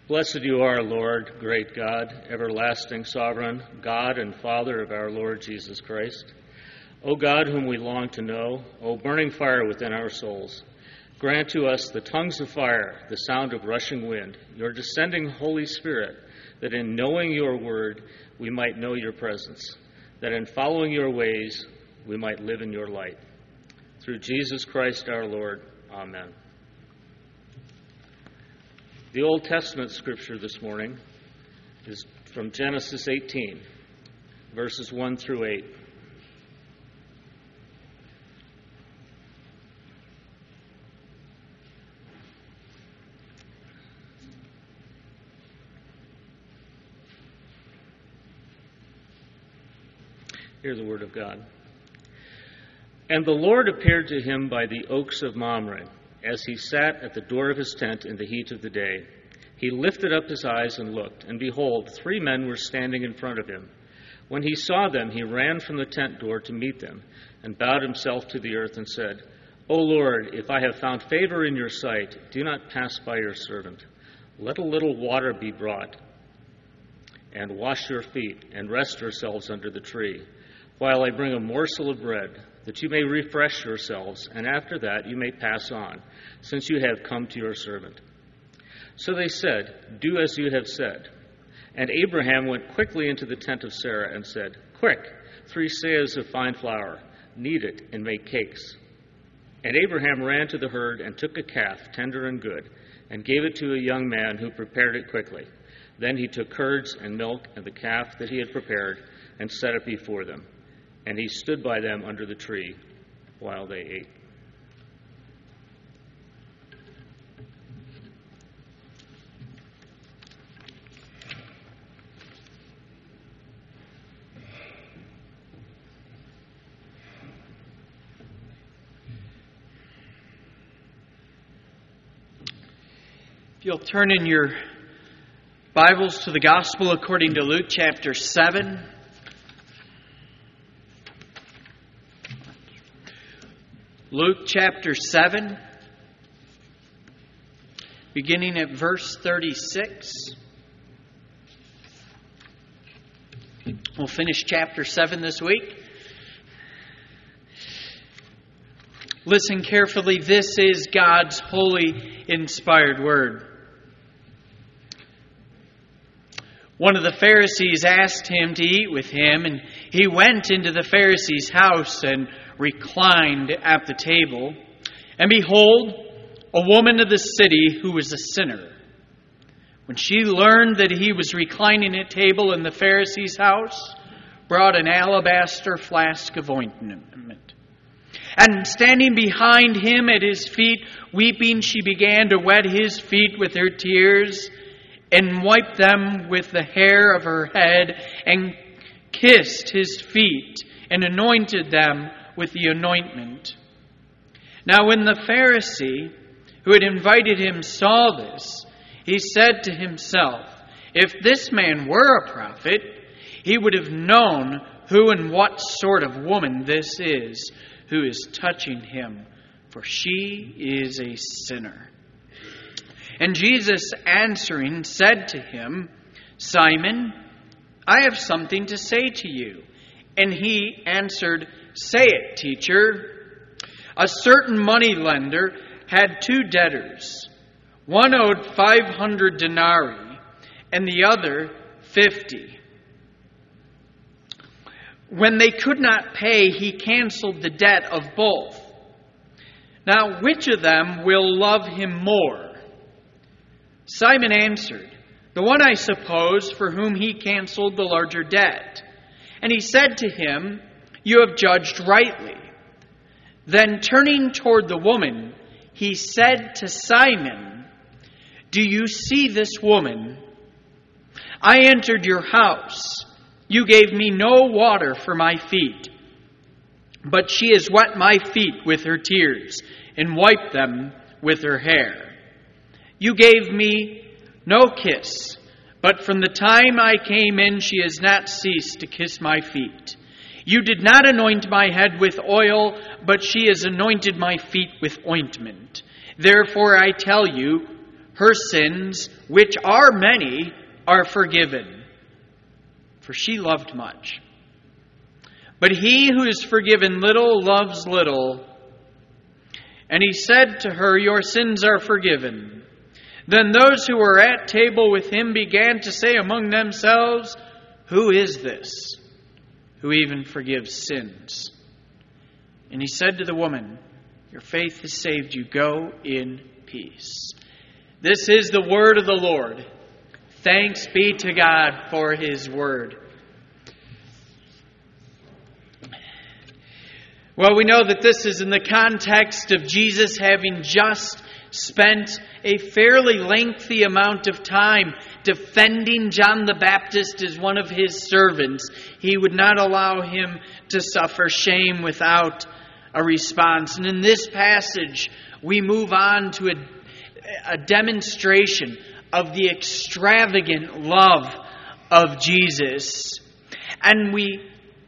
Blessed you are, Lord, great God, everlasting sovereign, God and Father of our Lord Jesus Christ. O God, whom we long to know, O burning fire within our souls, grant to us the tongues of fire, the sound of rushing wind, your descending Holy Spirit, that in knowing your word we might know your presence, that in following your ways we might live in your light. Through Jesus Christ our Lord. Amen. The Old Testament scripture this morning is from Genesis 18, verses 1 through 8. Hear the word of God. And the Lord appeared to him by the oaks of Mamre, as he sat at the door of his tent in the heat of the day. He lifted up his eyes and looked, and behold, 3 men were standing in front of him. When he saw them, he ran from the tent door to meet them, and bowed himself to the earth and said, O Lord, if I have found favor in your sight, do not pass by your servant. Let a little water be brought, and wash your feet, and rest yourselves under the tree, while I bring a morsel of bread, that you may refresh yourselves, and after that you may pass on, since you have come to your servant. So they said, Do as you have said. And Abraham went quickly into the tent of Sarah and said, Quick, 3 seahs of fine flour, knead it and make cakes. And Abraham ran to the herd and took a calf, tender and good, and gave it to a young man who prepared it quickly. Then he took curds and milk and the calf that he had prepared and set it before them. And he stood by them under the tree while they ate. If you'll turn in your Bibles to the Gospel according to Luke chapter 7. Luke chapter 7, beginning at verse 36. We'll finish chapter 7 this week. Listen carefully. This is God's holy, inspired word. One of the Pharisees asked him to eat with him, and he went into the Pharisee's house and reclined at the table. And behold, a woman of the city who was a sinner. When she learned that he was reclining at table in the Pharisee's house, brought an alabaster flask of ointment. And standing behind him at his feet, weeping, she began to wet his feet with her tears, and wiped them with the hair of her head, and kissed his feet, and anointed them with the anointment. Now when the Pharisee who had invited him saw this, he said to himself, If this man were a prophet, he would have known who and what sort of woman this is who is touching him, for she is a sinner. And Jesus answering said to him, Simon, I have something to say to you. And he answered, Say it, teacher. A certain moneylender had 2 debtors. One owed 500 denarii, and the other 50. When they could not pay, he canceled the debt of both. Now, which of them will love him more? Simon answered, The one, I suppose, for whom he canceled the larger debt. And he said to him, You have judged rightly. Then turning toward the woman, he said to Simon, Do you see this woman? I entered your house. You gave me no water for my feet, but she has wet my feet with her tears and wiped them with her hair. You gave me no kiss, but from the time I came in, she has not ceased to kiss my feet. You did not anoint my head with oil, but she has anointed my feet with ointment. Therefore I tell you, her sins, which are many, are forgiven. For she loved much. But he who is forgiven little loves little. And he said to her, your sins are forgiven. Then those who were at table with him began to say among themselves, who is this who even forgives sins? And he said to the woman, your faith has saved you. Go in peace. This is the word of the Lord. Thanks be to God for his word. Well, we know that this is in the context of Jesus having just spent a fairly lengthy amount of time defending John the Baptist as one of his servants. He would not allow him to suffer shame without a response. And in this passage, we move on to a demonstration of the extravagant love of Jesus. And we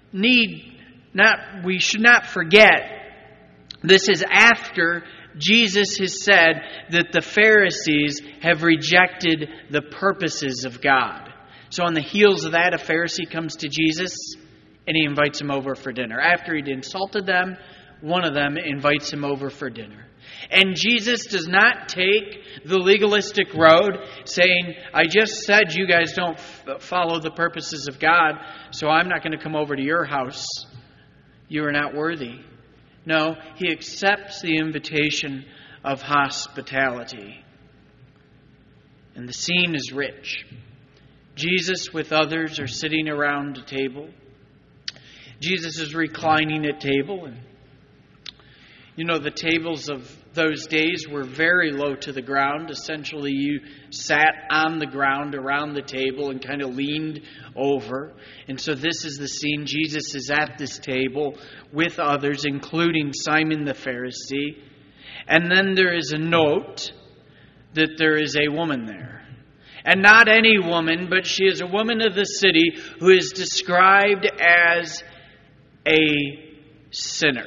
should not forget, this is after Jesus has said that the Pharisees have rejected the purposes of God. So on the heels of that, a Pharisee comes to Jesus and he invites him over for dinner. After he'd insulted them, one of them invites him over for dinner. And Jesus does not take the legalistic road saying, I just said you guys don't follow the purposes of God, so I'm not going to come over to your house. You are not worthy. No, he accepts the invitation of hospitality. And the scene is rich. Jesus with others are sitting around a table. Jesus is reclining at table. And the tables of those days were very low to the ground. Essentially, you sat on the ground around the table and kind of leaned over. And so this is the scene. Jesus is at this table with others, including Simon the Pharisee. And then there is a note that there is a woman there. And not any woman, but she is a woman of the city who is described as a sinner.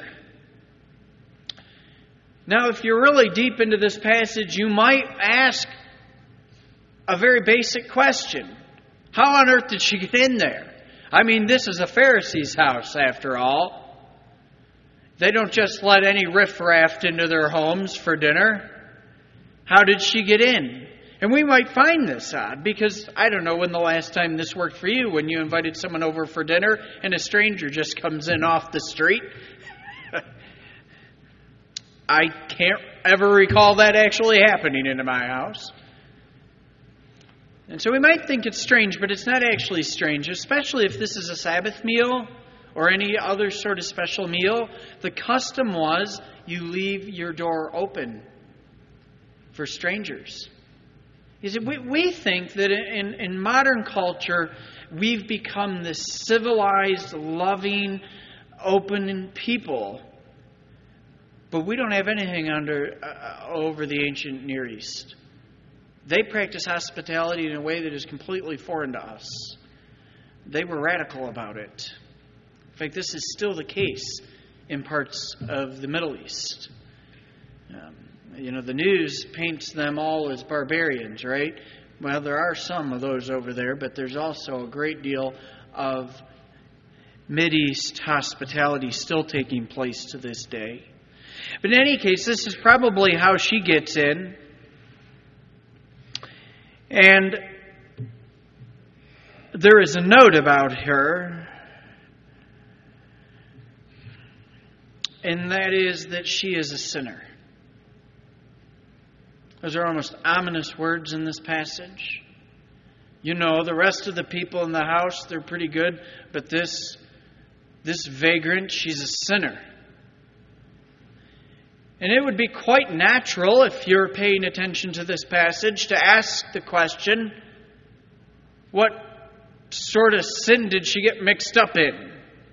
Now, if you're really deep into this passage, you might ask a very basic question. How on earth did she get in there? I mean, this is a Pharisee's house, after all. They don't just let any riffraff into their homes for dinner. How did she get in? And we might find this odd, because I don't know when the last time this worked for you, when you invited someone over for dinner and a stranger just comes in off the street. I can't ever recall that actually happening into my house. And so we might think it's strange, but it's not actually strange, especially if this is a Sabbath meal or any other sort of special meal. The custom was you leave your door open for strangers. You see, we think that in modern culture, we've become this civilized, loving, open people. But we don't have anything over the ancient Near East. They practice hospitality in a way that is completely foreign to us. They were radical about it. In fact, this is still the case in parts of the Middle East. The news paints them all as barbarians, right? Well, there are some of those over there, but there's also a great deal of Mideast hospitality still taking place to this day. But in any case, this is probably how she gets in. And there is a note about her, and that is that she is a sinner. Those are almost ominous words in this passage. The rest of the people in the house, they're pretty good, but this vagrant, she's a sinner. And it would be quite natural, if you're paying attention to this passage, to ask the question, what sort of sin did she get mixed up in?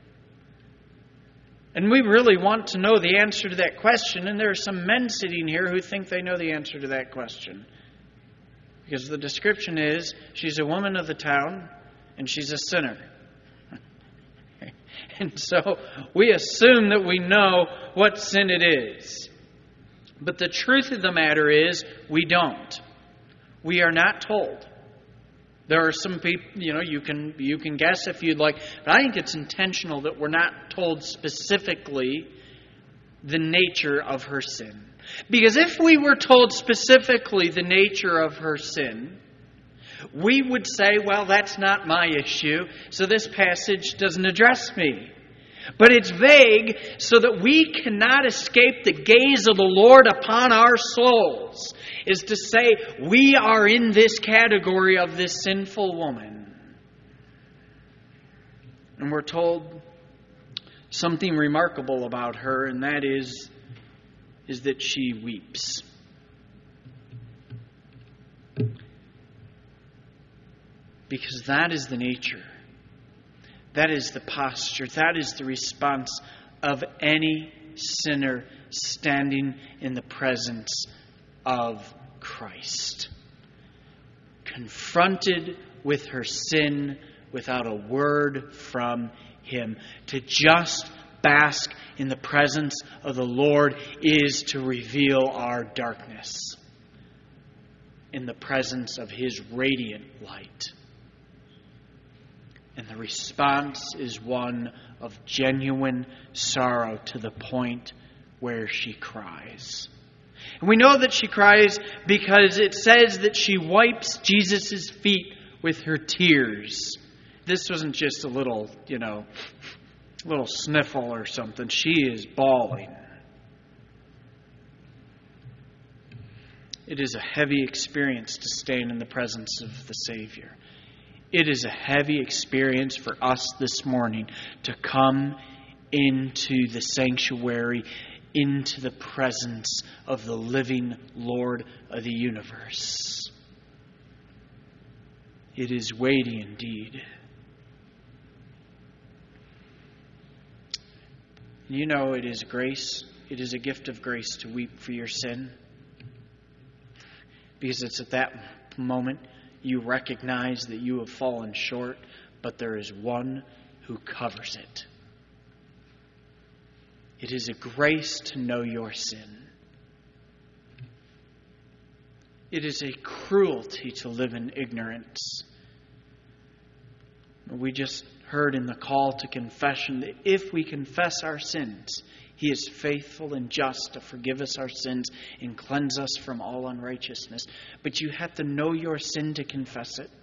And we really want to know the answer to that question, and there are some men sitting here who think they know the answer to that question. Because the description is, she's a woman of the town, and she's a sinner. And so we assume that we know what sin it is. But the truth of the matter is, we don't. We are not told. There are some people, you can guess if you'd like, but I think it's intentional that we're not told specifically the nature of her sin. Because if we were told specifically the nature of her sin, we would say, well, that's not my issue, so this passage doesn't address me. But it's vague so that we cannot escape the gaze of the Lord upon our souls, is to say we are in this category of this sinful woman. And we're told something remarkable about her, and that is that she weeps. Because that is the nature. That is the posture. That is the response of any sinner standing in the presence of Christ. Confronted with her sin without a word from Him. To just bask in the presence of the Lord is to reveal our darkness in the presence of His radiant light. And the response is one of genuine sorrow to the point where she cries. And we know that she cries because it says that she wipes Jesus' feet with her tears. This wasn't just a little sniffle or something. She is bawling. It is a heavy experience to stand in the presence of the Savior. It is a heavy experience for us this morning to come into the sanctuary, into the presence of the living Lord of the universe. It is weighty indeed. It is grace. It is a gift of grace to weep for your sin. Because it's at that moment you recognize that you have fallen short, but there is one who covers it. It is a grace to know your sin. It is a cruelty to live in ignorance. We just heard in the call to confession that if we confess our sins, He is faithful and just to forgive us our sins and cleanse us from all unrighteousness. But you have to know your sin to confess it.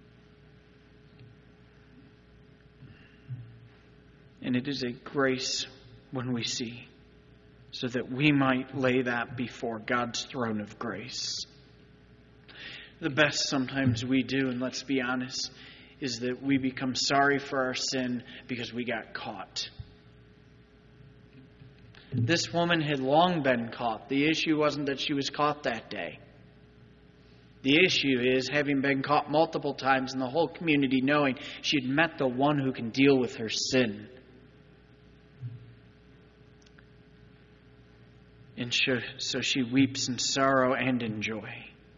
And it is a grace when we see, so that we might lay that before God's throne of grace. The best sometimes we do, and let's be honest, is that we become sorry for our sin because we got caught. This woman had long been caught. The issue wasn't that she was caught that day. The issue is having been caught multiple times and the whole community knowing she had met the one who can deal with her sin. And so she weeps in sorrow and in joy.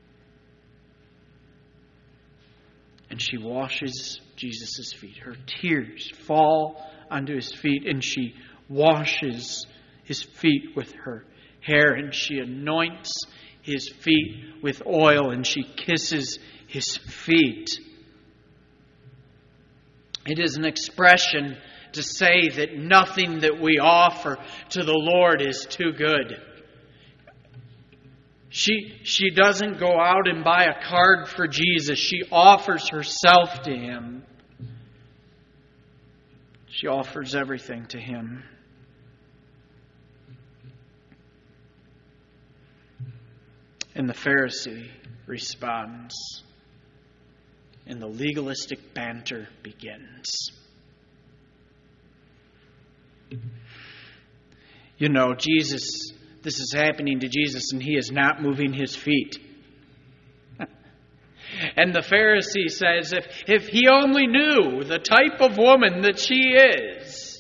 And she washes Jesus' feet. Her tears fall onto His feet, and she washes His feet with her hair, and she anoints His feet with oil, and she kisses His feet. It is an expression to say that nothing that we offer to the Lord is too good. She doesn't go out and buy a card for Jesus. She offers herself to Him. She offers everything to Him. And the Pharisee responds. And the legalistic banter begins. This is happening to Jesus, and He is not moving His feet. And the Pharisee says, if he only knew the type of woman that she is.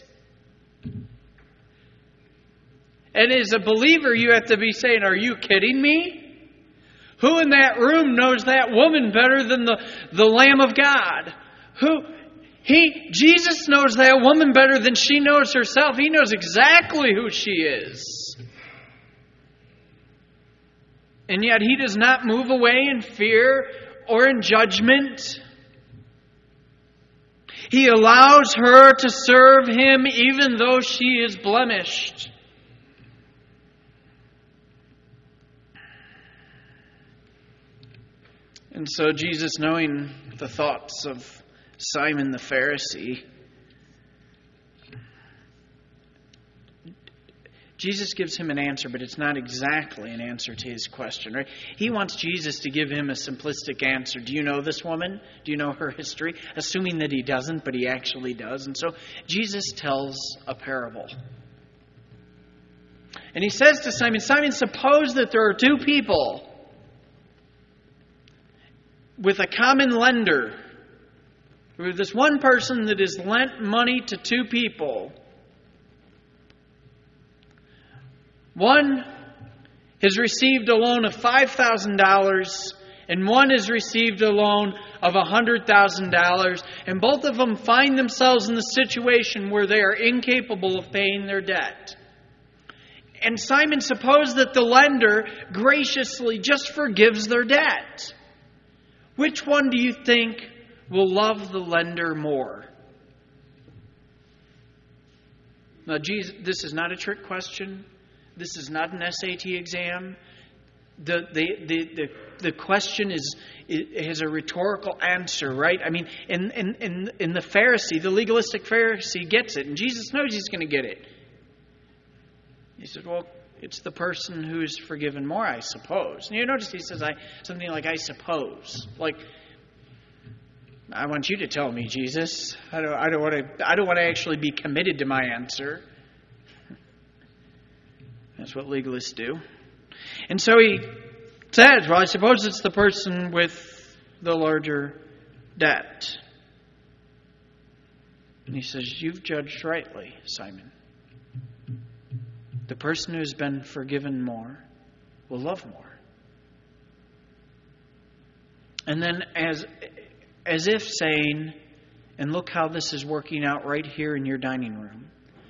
And as a believer, you have to be saying, are you kidding me? Who in that room knows that woman better than the Lamb of God? Jesus knows that woman better than she knows herself. He knows exactly who she is. And yet He does not move away in fear or in judgment. He allows her to serve Him even though she is blemished. And so Jesus, knowing the thoughts of Simon the Pharisee, Jesus gives him an answer, but it's not exactly an answer to his question, right? He wants Jesus to give him a simplistic answer. Do you know this woman? Do you know her history? Assuming that he doesn't, but he actually does. And so Jesus tells a parable. And he says to Simon, Simon, suppose that there are two people with a common lender. With this one person that has lent money to two people. One has received a loan of $5,000 and one has received a loan of $100,000, and both of them find themselves in the situation where they are incapable of paying their debt. And Simon, suppose that the lender graciously just forgives their debt. Which one do you think will love the lender more? Now, Jesus, this is not a trick question. This is not an SAT exam. The question has a rhetorical answer, right? I mean, in the Pharisee, the legalistic Pharisee gets it, and Jesus knows he's going to get it. He said, well, it's the person who is forgiven more, I suppose. And you notice he says something like, I suppose. Like, I want you to tell me, Jesus. I don't want to actually be committed to my answer. That's what legalists do. And so he says, well, I suppose it's the person with the larger debt. And he says, you've judged rightly, Simon. The person who's been forgiven more will love more. And then as if saying, and look how this is working out right here in your dining room.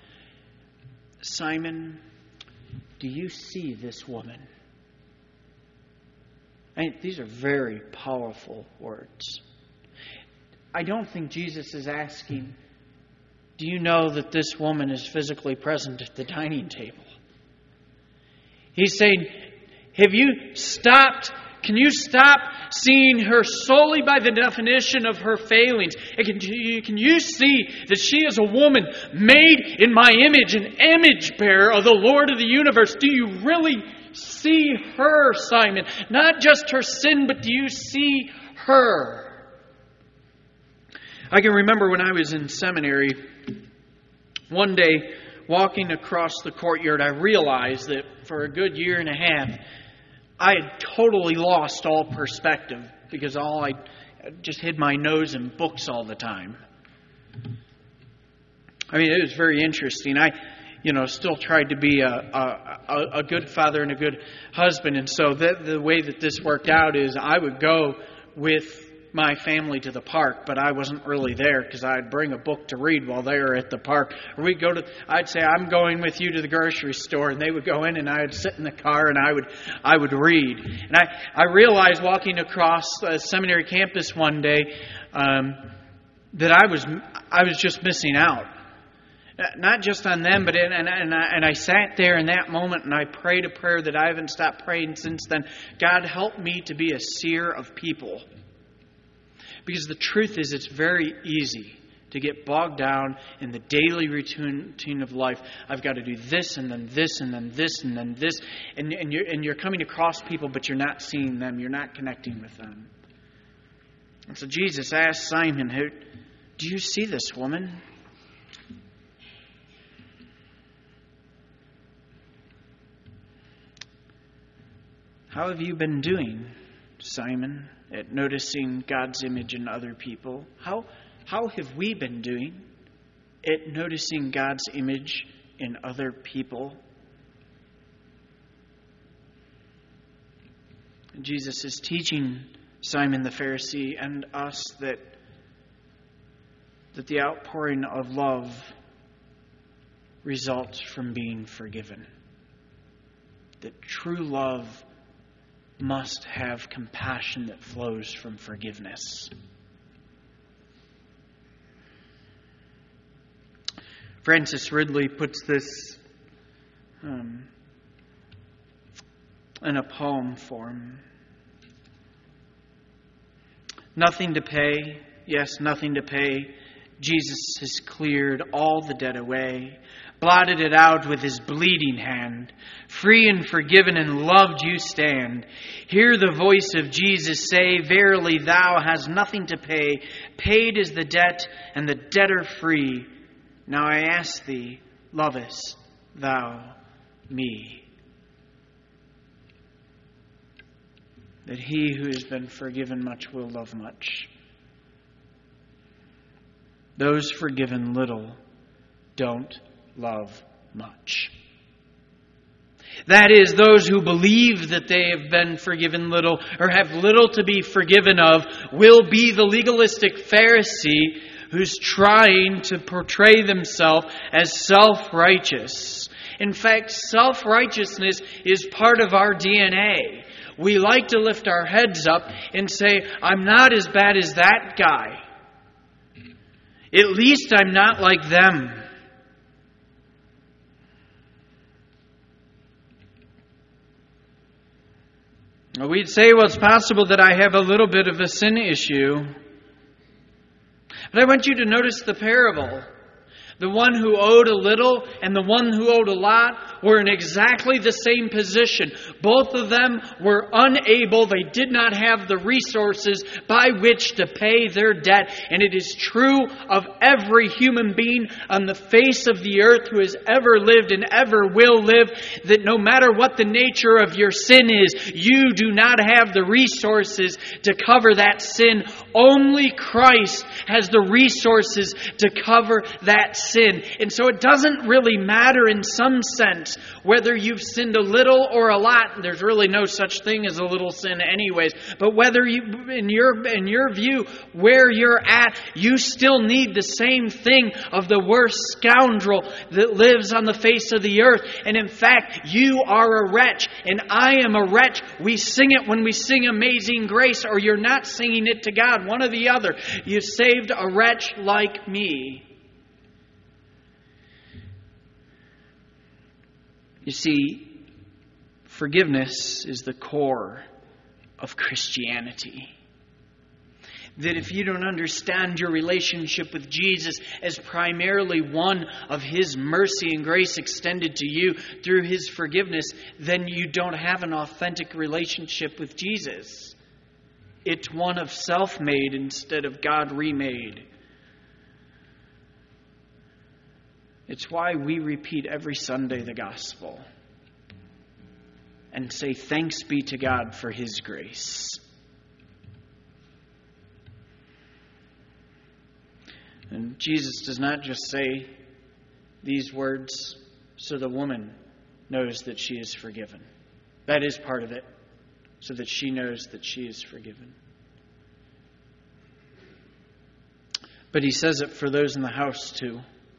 Simon, do you see this woman? These are very powerful words. I don't think Jesus is asking, do you know that this woman is physically present at the dining table? He's saying, have you stopped? Can you stop seeing her solely by the definition of her failings? Can you see that she is a woman made in my image, an image bearer of the Lord of the universe? Do you really see her, Simon? Not just her sin, but do you see her? I can remember when I was in seminary, one day walking across the courtyard, I realized that for a good year and a half, I had totally lost all perspective because I just hid my nose in books all the time. I mean, it was very interesting. I still tried to be a good father and a good husband. And so the way that this worked out is I would go with my family to the park, but I wasn't really there because I'd bring a book to read while they were at the park. Or I'd say, I'm going with you to the grocery store, and they would go in and I would sit in the car and I would read. And I realized walking across a seminary campus one day that I was just missing out. Not just on them, but and I sat there in that moment and I prayed a prayer that I haven't stopped praying since then. God, help me to be a seer of people. Because the truth is, it's very easy to get bogged down in the daily routine of life. I've got to do this and then this and then this and then this. And you're coming across people, but you're not seeing them. You're not connecting with them. And so Jesus asked Simon, do you see this woman? How have you been doing, Simon, at noticing God's image in other people? How have we been doing at noticing God's image in other people? And Jesus is teaching Simon the Pharisee and us that the outpouring of love results from being forgiven. That true love must have compassion that flows from forgiveness. Francis Ridley puts this in a poem form. Nothing to pay, yes, nothing to pay. Jesus has cleared all the debt away, blotted it out with his bleeding hand. Free and forgiven and loved you stand. Hear the voice of Jesus say, verily thou hast nothing to pay. Paid is the debt and the debtor free. Now I ask thee, lovest thou me? That he who has been forgiven much will love much. Those forgiven little don't love much. That is, those who believe that they have been forgiven little or have little to be forgiven of will be the legalistic Pharisee who's trying to portray themselves as self-righteous. In fact, self-righteousness is part of our DNA. We like to lift our heads up and say, I'm not as bad as that guy. At least I'm not like them. We'd say, well, it's possible that I have a little bit of a sin issue. But I want you to notice the parable. The one who owed a little and the one who owed a lot were in exactly the same position. Both of them were unable. They did not have the resources by which to pay their debt. And it is true of every human being on the face of the earth who has ever lived and ever will live, that no matter what the nature of your sin is, you do not have the resources to cover that sin. Only Christ has the resources to cover that sin. And so it doesn't really matter in some sense whether you've sinned a little or a lot. There's really no such thing as a little sin anyways. But whether you, in your view, where you're at, you still need the same thing of the worst scoundrel that lives on the face of the earth. And in fact, you are a wretch and I am a wretch. We sing it when we sing Amazing Grace, or you're not singing it to God, one or the other. You saved a wretch like me. You see, forgiveness is the core of Christianity. That if you don't understand your relationship with Jesus as primarily one of His mercy and grace extended to you through His forgiveness, then you don't have an authentic relationship with Jesus. It's one of self-made instead of God-remade. It's why we repeat every Sunday the gospel and say thanks be to God for His grace. And Jesus does not just say these words so the woman knows that she is forgiven. That is part of it, so that she knows that she is forgiven. But He says it for those in the house too,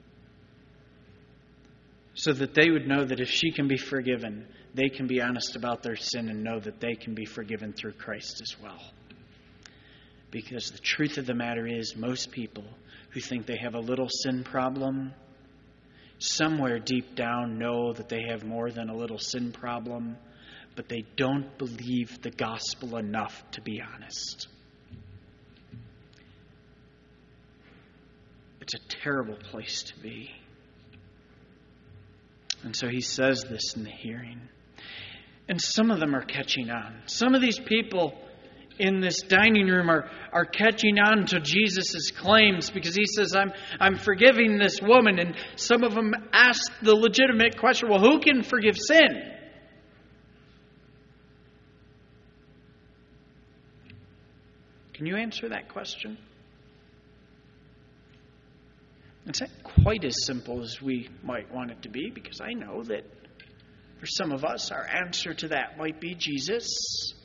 so that they would know that if she can be forgiven, they can be honest about their sin and know that they can be forgiven through Christ as well. Because the truth of the matter is, most people who think they have a little sin problem, somewhere deep down know that they have more than a little sin problem, but they don't believe the gospel enough to be honest. It's a terrible place to be. And so He says this in the hearing. And some of them are catching on. Some of these people in this dining room are catching on to Jesus' claims, because He says, I'm forgiving this woman. And some of them ask the legitimate question, well, who can forgive sin? Can you answer that question? It's not quite as simple as we might want it to be, because I know that for some of us, our answer to that might be Jesus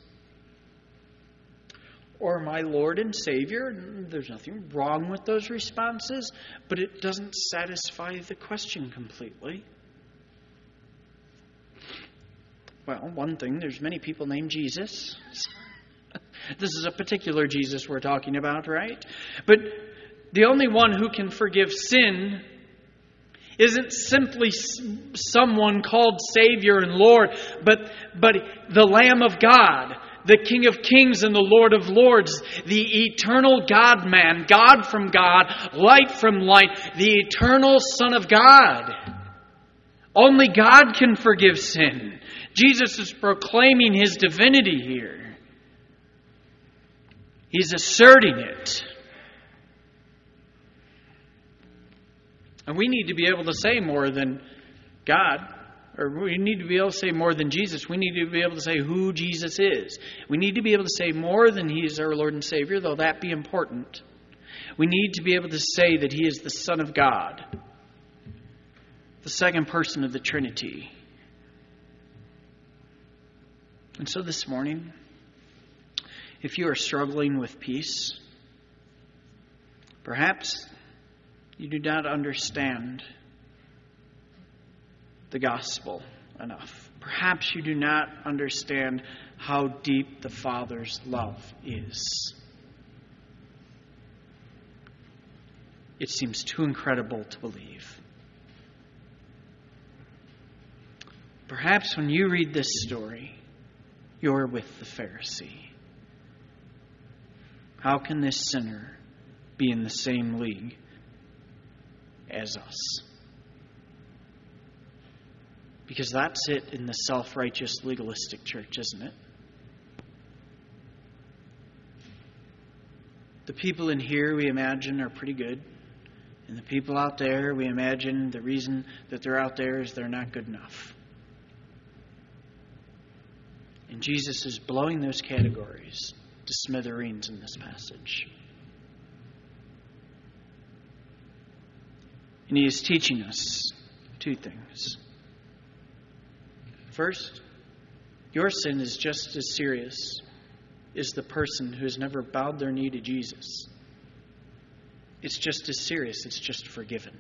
or my Lord and Savior. There's nothing wrong with those responses, but it doesn't satisfy the question completely. Well, one thing, there's many people named Jesus. This is a particular Jesus we're talking about, right? But the only one who can forgive sin isn't simply someone called Savior and Lord, but the Lamb of God, the King of Kings and the Lord of Lords, the eternal God-man, God from God, light from light, the eternal Son of God. Only God can forgive sin. Jesus is proclaiming His divinity here. He's asserting it. And we need to be able to say more than God, or we need to be able to say more than Jesus. We need to be able to say who Jesus is. We need to be able to say more than He is our Lord and Savior, though that be important. We need to be able to say that He is the Son of God, the second person of the Trinity. And so this morning, if you are struggling with peace, perhaps you do not understand the gospel enough. Perhaps you do not understand how deep the Father's love is. It seems too incredible to believe. Perhaps when you read this story, you're with the Pharisee. How can this sinner be in the same league as us? Because that's it in the self-righteous, legalistic church, isn't it? The people in here, we imagine, are pretty good. And the people out there, we imagine the reason that they're out there is they're not good enough. And Jesus is blowing those categories to smithereens in this passage. And He is teaching us two things. First, your sin is just as serious as the person who has never bowed their knee to Jesus. It's just as serious. It's just forgiven.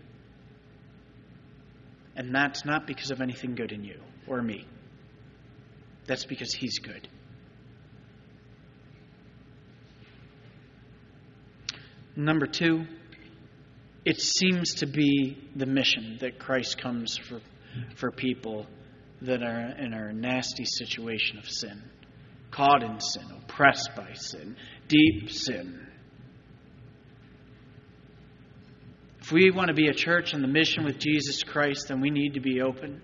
And that's not because of anything good in you or me. That's because He's good. Number two, it seems to be the mission that Christ comes for people that are in a nasty situation of sin, caught in sin, oppressed by sin, deep sin. If we want to be a church on the mission with Jesus Christ, then we need to be open.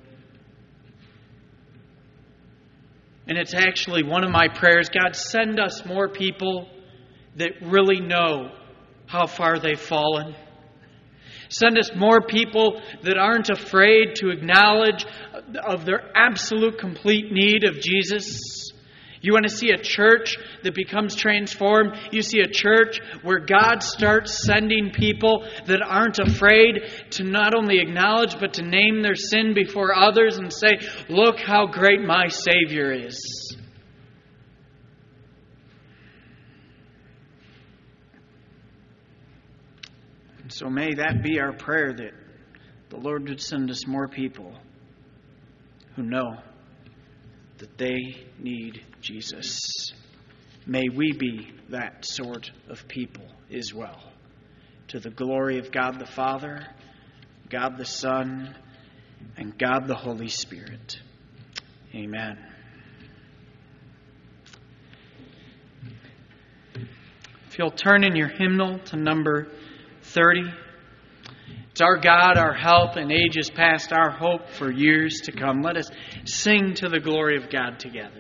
And it's actually one of my prayers, God, send us more people that really know how far they've fallen. Send us more people that aren't afraid to acknowledge of their absolute complete need of Jesus. You want to see a church that becomes transformed? You see a church where God starts sending people that aren't afraid to not only acknowledge but to name their sin before others and say, look how great my Savior is. And so may that be our prayer, that the Lord would send us more people who know that they need Jesus. May we be that sort of people as well, to the glory of God the Father, God the Son, and God the Holy Spirit. Amen. If you'll turn in your hymnal to number 30. It's our God, our help in ages past, our hope for years to come. Let us sing to the glory of God together.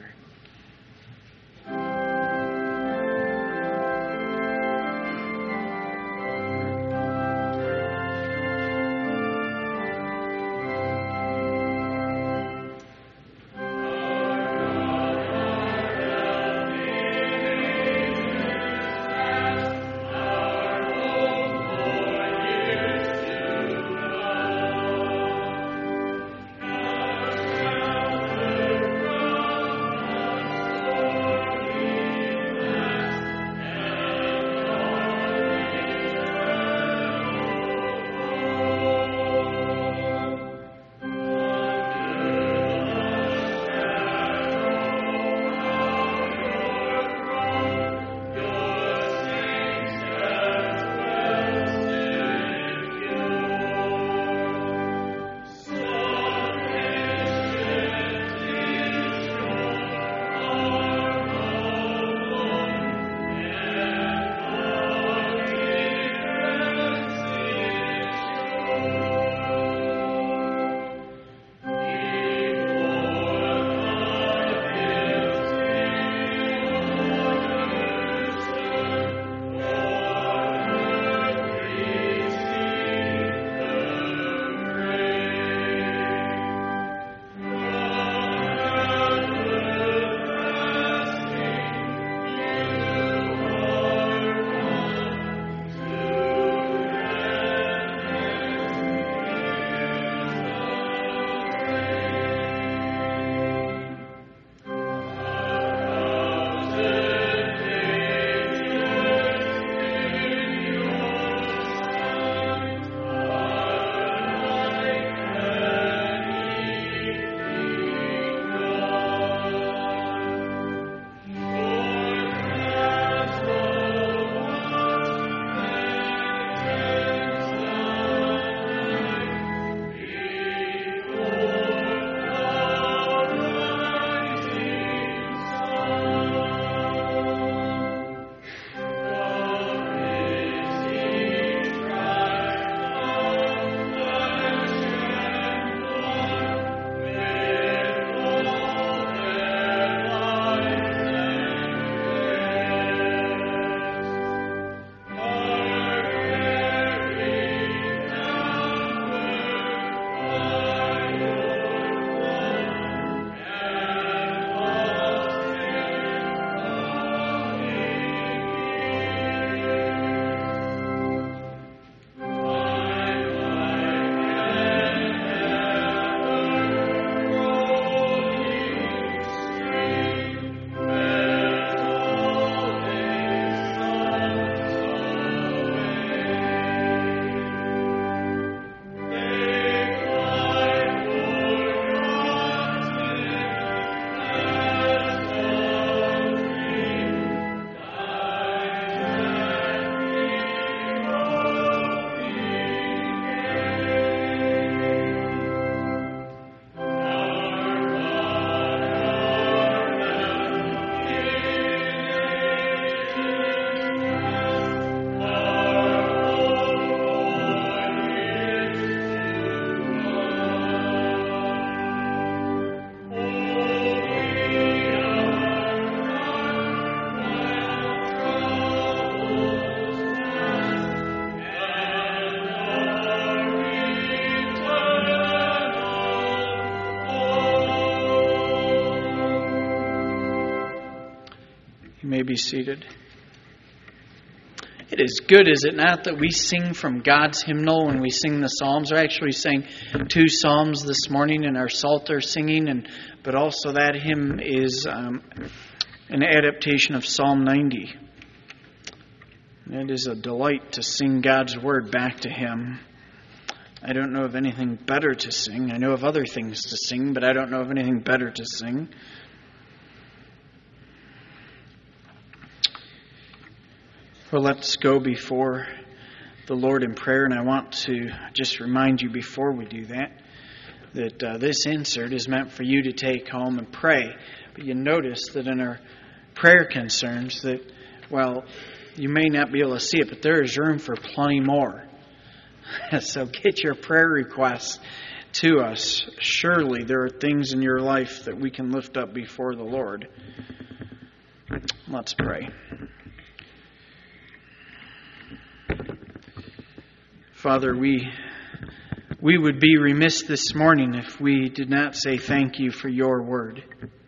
You may be seated. It is good, is it not, that we sing from God's hymnal when we sing the Psalms? We actually sang 2 Psalms this morning in our Psalter singing, but also that hymn is an adaptation of Psalm 90. It is a delight to sing God's Word back to Him. I don't know of anything better to sing. I know of other things to sing, but I don't know of anything better to sing. Well, let's go before the Lord in prayer, and I want to just remind you before we do that this insert is meant for you to take home and pray. But you notice that in our prayer concerns that, well, you may not be able to see it, but there is room for plenty more. So get your prayer requests to us. Surely there are things in your life that we can lift up before the Lord. Let's pray. Father, we would be remiss this morning if we did not say thank you for your word.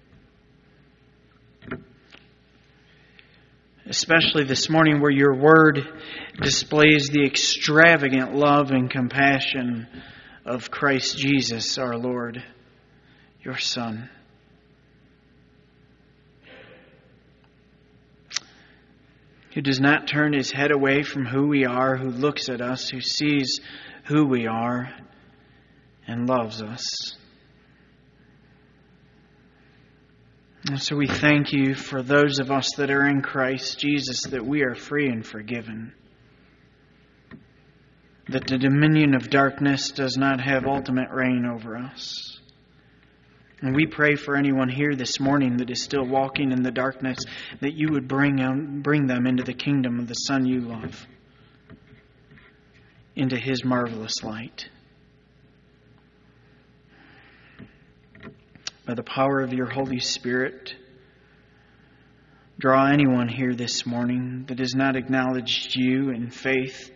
Especially this morning where your word displays the extravagant love and compassion of Christ Jesus, our Lord, your Son. Who does not turn his head away from who we are, who looks at us, who sees who we are, and loves us. And so we thank you for those of us that are in Christ Jesus, that we are free and forgiven. That the dominion of darkness does not have ultimate reign over us. And we pray for anyone here this morning that is still walking in the darkness, that you would bring them into the kingdom of the Son you love, into His marvelous light. By the power of your Holy Spirit, draw anyone here this morning that has not acknowledged you in faith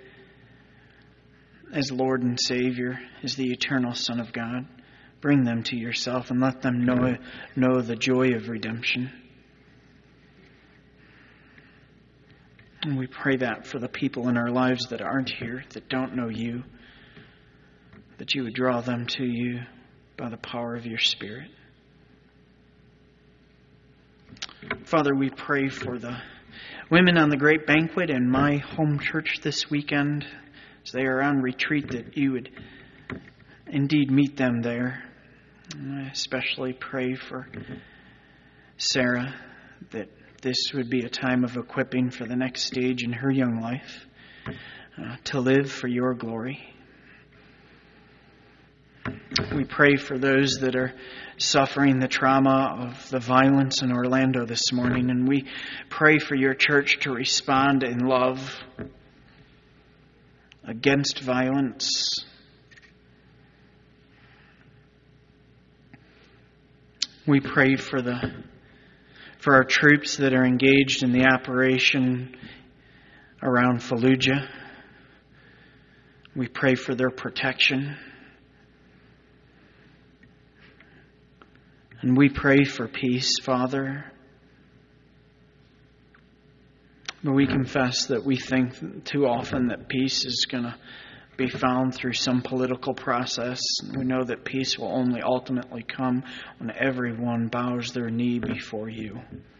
as Lord and Savior, as the eternal Son of God. Bring them to yourself and let them know the joy of redemption. And we pray that for the people in our lives that aren't here, that don't know you, that you would draw them to you by the power of your Spirit. Father, we pray for the women on the great banquet in my home church this weekend, as they are on retreat, that you would indeed meet them there. And I especially pray for Sarah, that this would be a time of equipping for the next stage in her young life, to live for your glory. We pray for those that are suffering the trauma of the violence in Orlando this morning, and we pray for your church to respond in love against violence. We pray for our troops that are engaged in the operation around Fallujah. We pray for their protection. And we pray for peace, Father. But we confess that we think too often that peace is going to be found through some political process. We know that peace will only ultimately come when everyone bows their knee before you.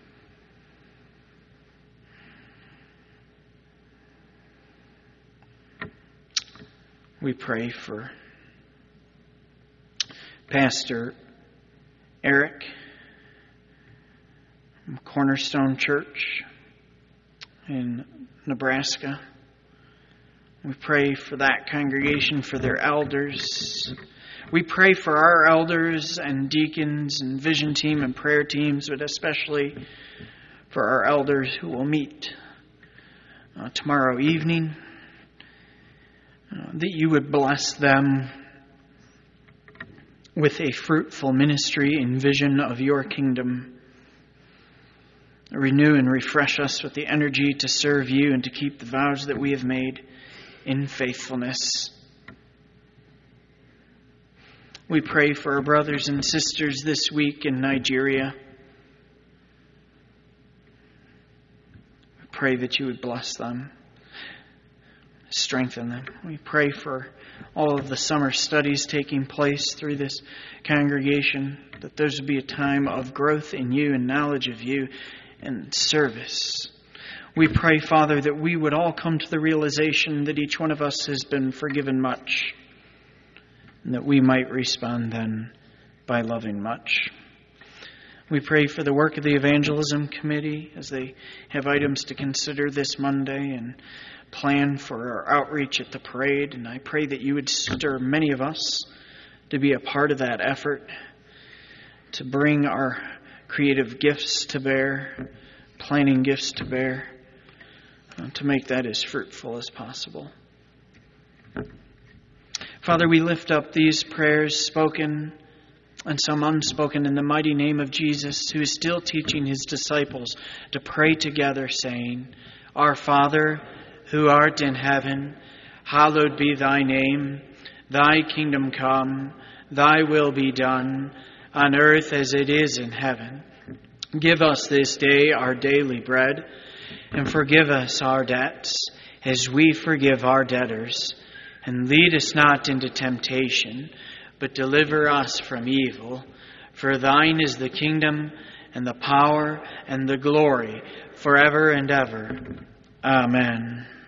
We pray for Pastor Eric from Cornerstone Church in Nebraska. We pray for that congregation, for their elders. We pray for our elders and deacons and vision team and prayer teams, but especially for our elders who will meet tomorrow evening, that you would bless them with a fruitful ministry and vision of your kingdom. Renew and refresh us with the energy to serve you and to keep the vows that we have made in faithfulness. We pray for our brothers and sisters this week in Nigeria. pray that you would bless them, strengthen them. We pray for all of the summer studies taking place through this congregation, that those would be a time of growth in you and knowledge of you and service. We pray, Father, that we would all come to the realization that each one of us has been forgiven much, and that we might respond then by loving much. We pray for the work of the Evangelism Committee as they have items to consider this Monday and plan for our outreach at the parade. And I pray that you would stir many of us to be a part of that effort, to bring our creative gifts to bear, planning gifts to bear, to make that as fruitful as possible. Father, we lift up these prayers spoken and some unspoken in the mighty name of Jesus, who is still teaching his disciples to pray together, saying, Our Father, who art in heaven, hallowed be thy name. Thy kingdom come, thy will be done, on earth as it is in heaven. Give us this day our daily bread, and forgive us our debts, as we forgive our debtors. And lead us not into temptation, but deliver us from evil. For thine is the kingdom, and the power, and the glory, forever and ever. Amen.